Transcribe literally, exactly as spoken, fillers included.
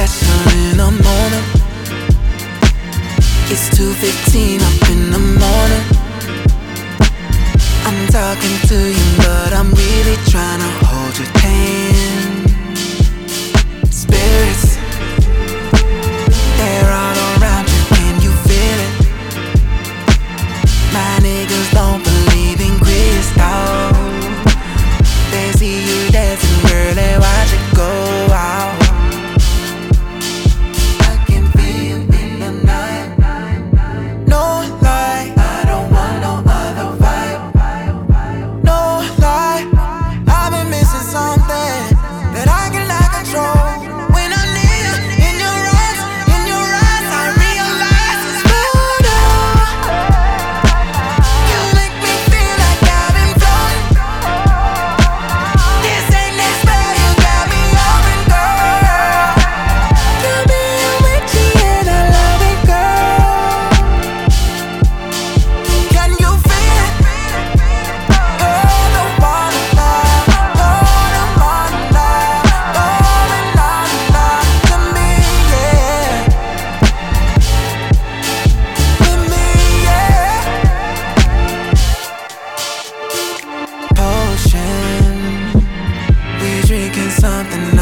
special in the moment. It's two fifteen up in the morning. I'm talking to you, but I'm really trying to hold your hand. Spirits, they're all around you, can you feel it? My niggas don't believe in crystal. They see you dancing, girl, they watch it go out. I can feel you in the night. No lie, I don't want no other vibe. No lie, I've been missing something that I cannot control. When I'm near in your eyes, in your eyes, I realize it's voodoo. You make me feel like I've been floating. This ain't that spell, you got me open, girl. Tell me I'm with you and I love it, girl. Can you feel it? You're the one now, you're the one now, going on now to me, yeah. With me, yeah. Potion, we drinking something